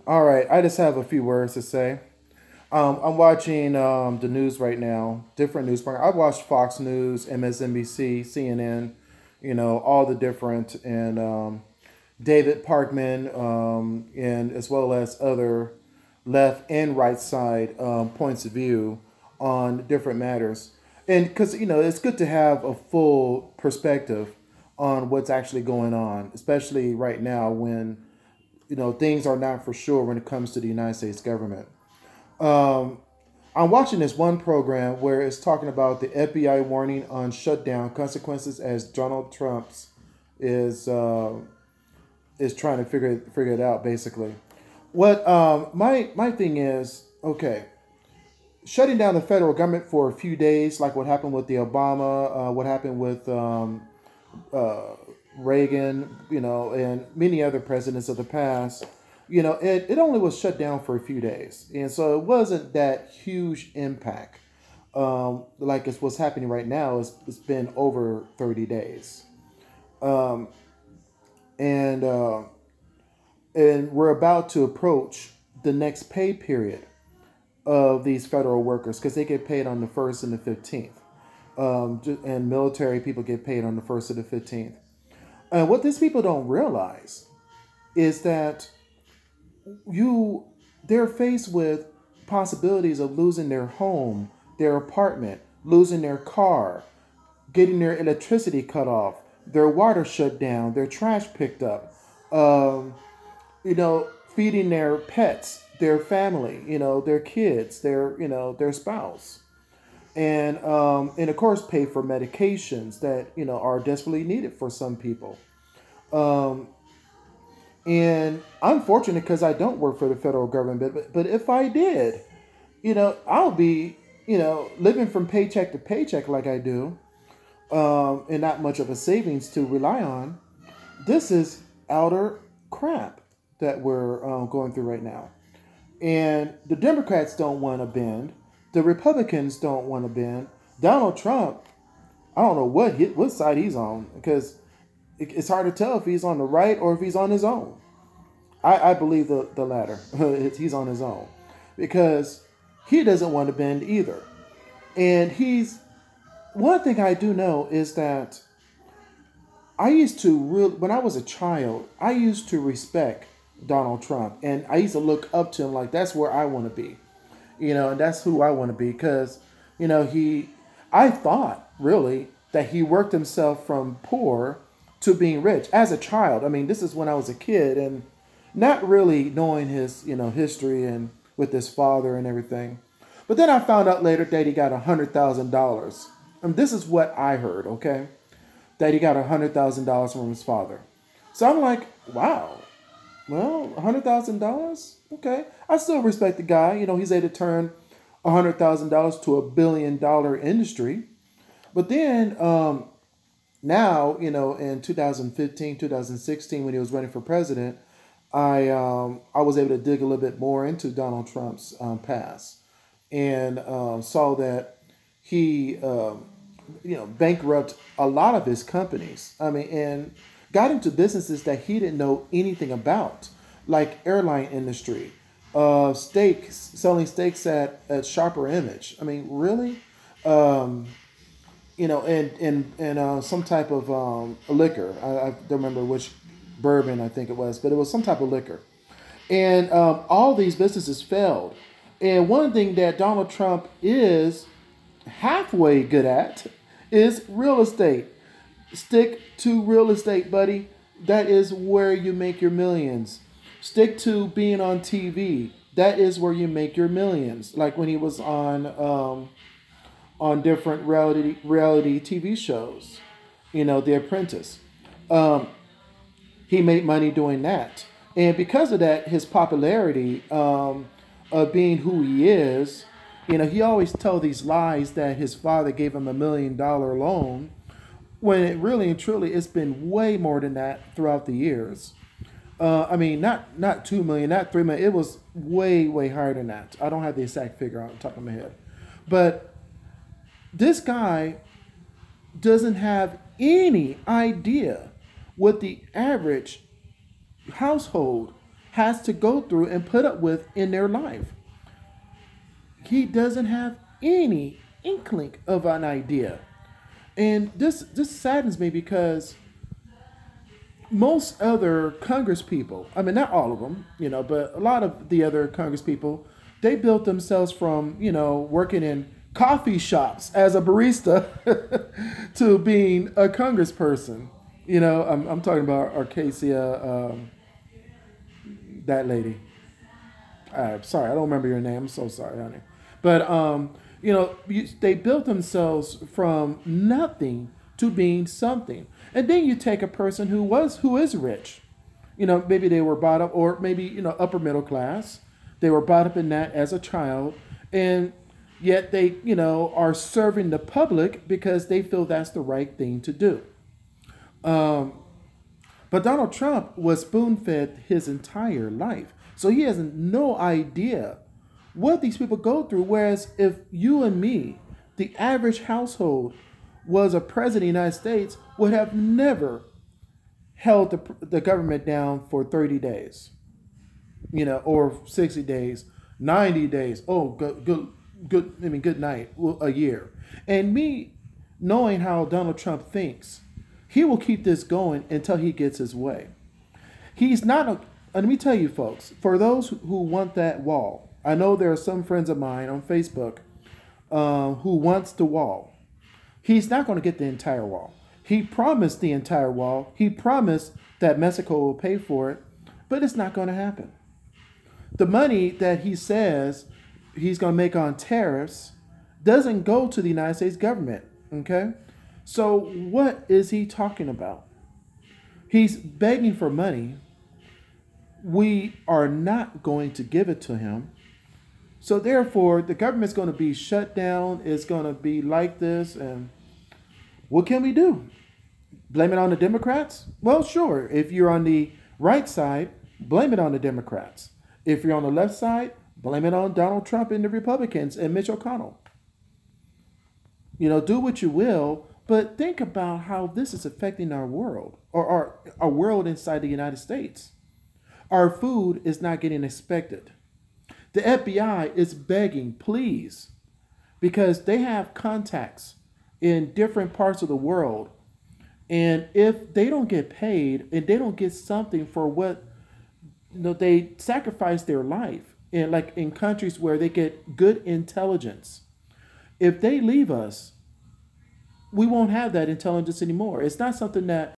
All right, I just have a few words to say. I'm watching the news right now, different news programs. I watched Fox News, MSNBC, CNN, all the different, and David Parkman, and as well as other left and right side points of view on different matters. And because, it's good to have a full perspective on what's actually going on, especially right now when things are not for sure when it comes to the United States government. Um, I'm watching this one program where it's talking about the FBI warning on shutdown consequences as Donald Trump's is is trying to figure it out basically. What my thing is, okay, shutting down the federal government for a few days, like what happened with the Obama, what happened with uh, Reagan, and many other presidents of the past, it only was shut down for a few days. And so it wasn't that huge impact. Like it's what's happening right now, it's been over 30 days. Um, and, uh, and we're about to approach the next pay period of these federal workers because they get paid on the 1st and the 15th. And military people get paid on the 1st and the 15th. And what these people don't realize is that you they're faced with possibilities of losing their home, their apartment, losing their car, getting their electricity cut off, their water shut down, their trash picked up, um, feeding their pets, their family, their kids, their spouse, and of course pay for medications that are desperately needed for some people. Um, And I'm fortunate because I don't work for the federal government. But if I did, I'll be, living from paycheck to paycheck like I do, and not much of a savings to rely on. This is outer crap that we're going through right now. And the Democrats don't want to bend. The Republicans don't want to bend. Donald Trump, I don't know what side he's on because it's hard to tell if he's on the right or if he's on his own. I believe the latter. He's on his own because he doesn't want to bend either. And one thing I do know is that when I was a child, I used to respect Donald Trump and I used to look up to him like that's where I want to be, and that's who I want to be because, I thought really that he worked himself from poor to being rich as a child. I mean, this is when I was a kid and not really knowing his history and with his father and everything. But then I found out later that he got $100,000. And this is what I heard, okay? That he got $100,000 from his father. So I'm like, wow. Well, $100,000, okay. I still respect the guy. He's able to turn $100,000 to $1 billion industry. But then now, in 2015, 2016, when he was running for president, I was able to dig a little bit more into Donald Trump's past and saw that he bankrupt a lot of his companies. I mean, and got into businesses that he didn't know anything about, like airline industry, steaks, selling steaks at Sharper Image. I mean, really. Um, and some type of liquor. I don't remember which bourbon I think it was, but it was some type of liquor. And all these businesses failed. And one thing that Donald Trump is halfway good at is real estate. Stick to real estate, buddy. That is where you make your millions. Stick to being on TV. That is where you make your millions. Like when he was on different reality TV shows. The Apprentice. Um, he made money doing that, and because of that, his popularity of being who he is, he always tell these lies that his father gave him $1 million loan, when it really and truly it's been way more than that throughout the years. I mean, not 2 million, not 3 million. It was way higher than that. I don't have the exact figure on the top of my head, but this guy doesn't have any idea what the average household has to go through and put up with in their life. He doesn't have any inkling of an idea. And this saddens me because most other Congress people, I mean, not all of them, but a lot of the other Congress people, they built themselves from, working in coffee shops as a barista to being a congressperson. I'm talking about Arcasia, that lady. Sorry, I don't remember your name. I'm so sorry, honey. But, they built themselves from nothing to being something. And then you take a person who is rich. Maybe they were brought up, or maybe, upper middle class. They were brought up in that as a child. And yet they, are serving the public because they feel that's the right thing to do. But Donald Trump was spoon-fed his entire life. So he has no idea what these people go through. Whereas if you and me, the average household, was a president of the United States, would have never held the government down for 30 days, or 60 days, 90 days. Oh, good night, a year. And me knowing how Donald Trump thinks, he will keep this going until he gets his way. He's not, let me tell you folks, for those who want that wall, I know there are some friends of mine on Facebook who wants the wall. He's not going to get the entire wall. He promised the entire wall. He promised that Mexico will pay for it, but it's not going to happen. The money that he says he's going to make on tariffs doesn't go to the United States government, okay? So what is he talking about? He's begging for money. We are not going to give it to him. So therefore, the government's going to be shut down. It's going to be like this. And what can we do? Blame it on the Democrats? Well, sure. If you're on the right side, blame it on the Democrats. If you're on the left side, blame it on Donald Trump and the Republicans and Mitch McConnell. Do what you will, but think about how this is affecting our world, or our world inside the United States. Our food is not getting inspected. The FBI is begging, please, because they have contacts in different parts of the world. And if they don't get paid and they don't get something for what, they sacrifice their life, and like in countries where they get good intelligence, if they leave us, we won't have that intelligence anymore. It's not something that